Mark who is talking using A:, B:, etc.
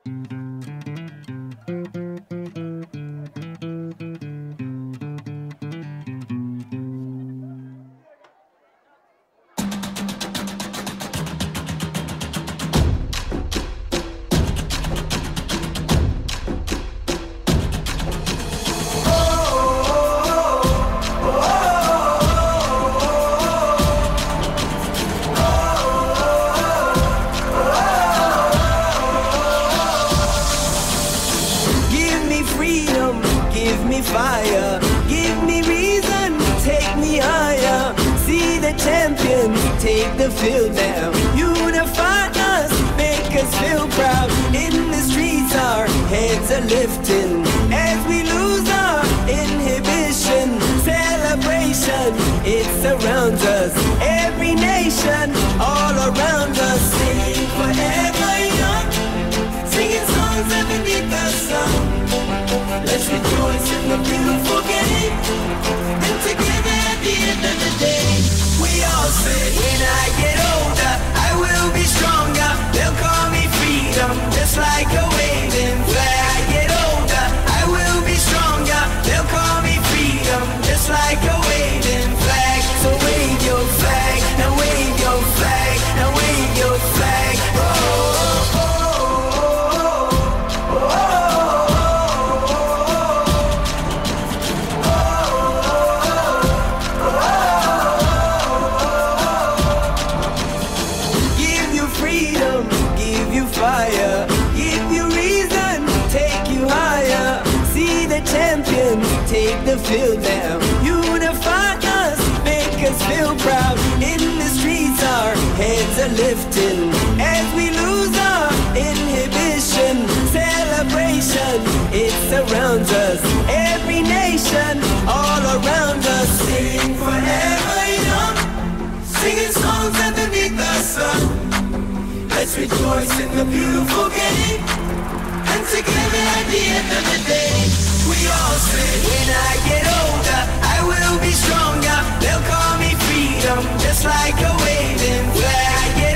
A: Fire, give me reason, take me higher. See the champions take the field now. Unify us, make us feel proud. In the streets our heads are lifting as we lose our inhibition. Celebration, it surrounds us. Every nation, all around us. Sing forever young, singing songs underneath the sun. Let's rejoice in the beautiful game, and together at the end of the day, we all say, when I get older, I will be stronger. They'll call me freedom, just like a waving flag. I get older, I will be stronger. They'll call me freedom, just like a waving flag. So wave your flag, now wave your flag, now wave your flag. Oh, oh, oh. Fire, give you reason, take you higher. See the champions take the field now. Unify us, make us feel proud. In the streets our heads are lifting as we lose our inhibition. Celebration, it surrounds us. Every nation, all around us. Sing forever young, singing songs underneath the sun. Let's rejoice in the beautiful game, and together at the end of the day, we all say, when I get older, I will be stronger. They'll call me freedom, just like a waving flag. I get